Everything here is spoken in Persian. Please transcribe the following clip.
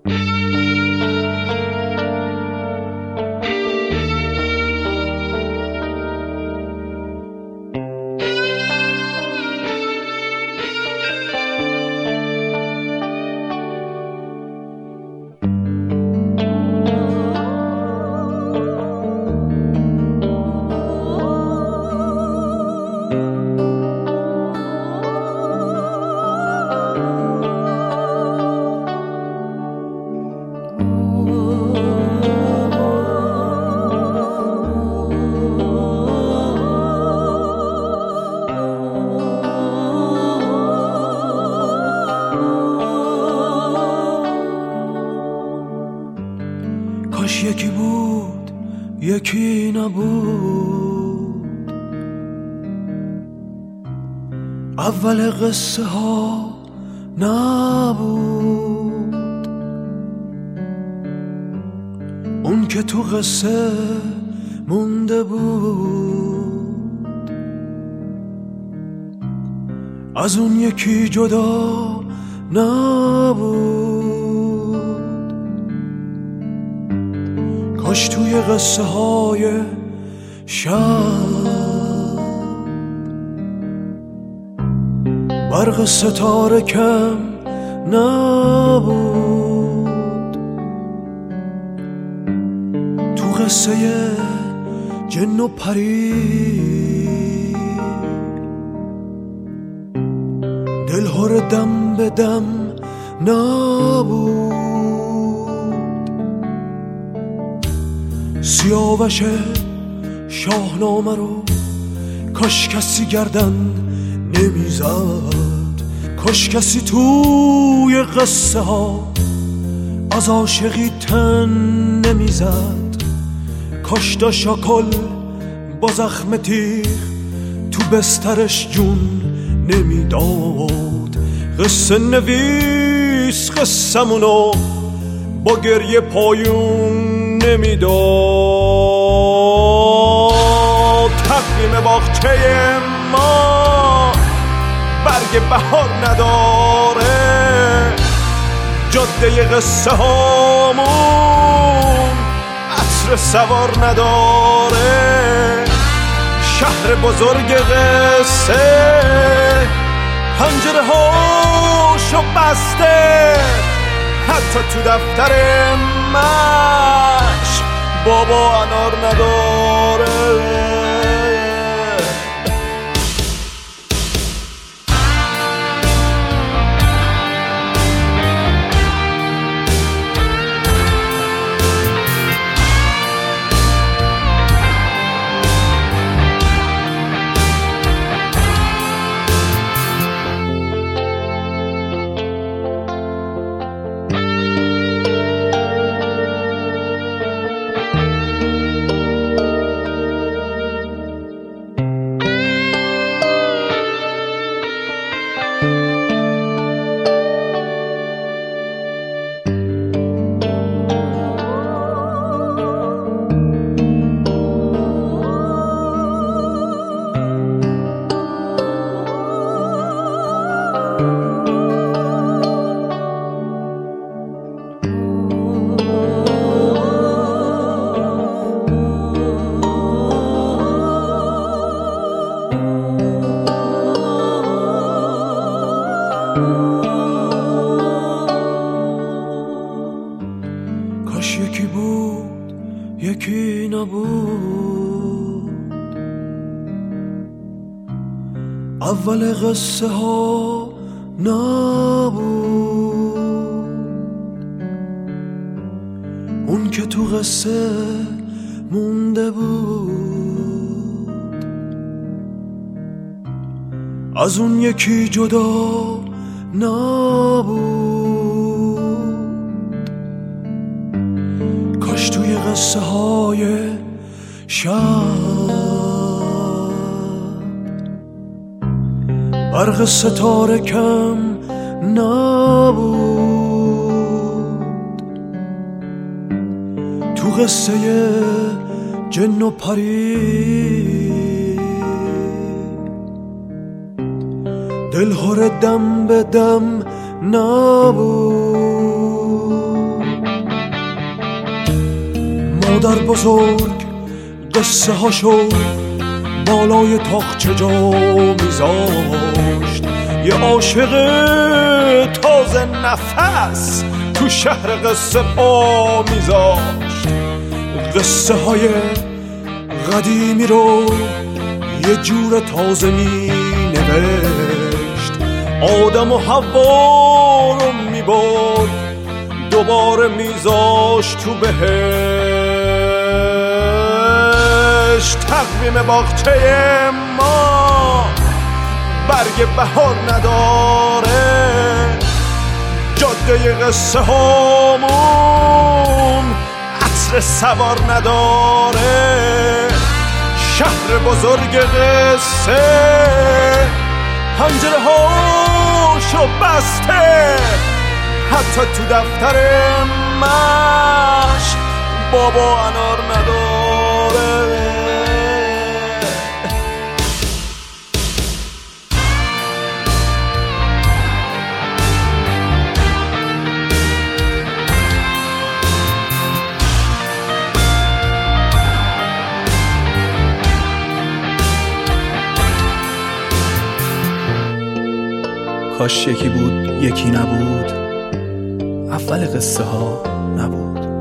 کاش یکی بود یکی نبود، اول قصه ها نبود، اون که تو قصه مونده بود، از اون یکی جدا نبود. کاش توی قصه های شب برق ستاره کم نبود، تو قصه جن و پری دلهور دم به دم نبود. سیاوش شاهنامه رو کاش کسی گردن نمیزد، کاش کسی توی قصه ها از عاشقی تن نمیزد، کاش دا شاکل با زخم تیغ تو بسترش جون نمیداد. قصه نویس قصه‌مونو با گریه پایون نمیداد. تقویم باغچه ما برگ بهار نداره، جاده قصه هامون عصر سوار نداره، شهر بزرگ قصه پنجره هاشو بسته، حتی تو دفتر مشق بابا انار نداره. کاش یکی بود یکی نبود، اول قصه ها نبود، اون که تو قصه مونده بود، از اون یکی جدا نبود. کاش توی قصه های شب برق ستاره کم نبود، تو قصه جن و پری دلهور دم به دم نبود. مادر بزرگ قصه هاشو بالای تاقچه جا میذاشت. یه عاشق تازه نفس تو شهر قصه پا میذاشت. قصه های قدیمی رو یه جور تازه می نوشت. آدم و حوا رو می برد دوباره میذاشت تو بهشت. تقویم باغچه ما برگ بهار نداره، جاده قصه هامون عطر سوار نداره. شهر بزرگ قصه پنجره هاشو بسته، حتی تو دفتر مشق بابا انار نداره. کاش یکی بود یکی نبود، اول قصه ها نبود.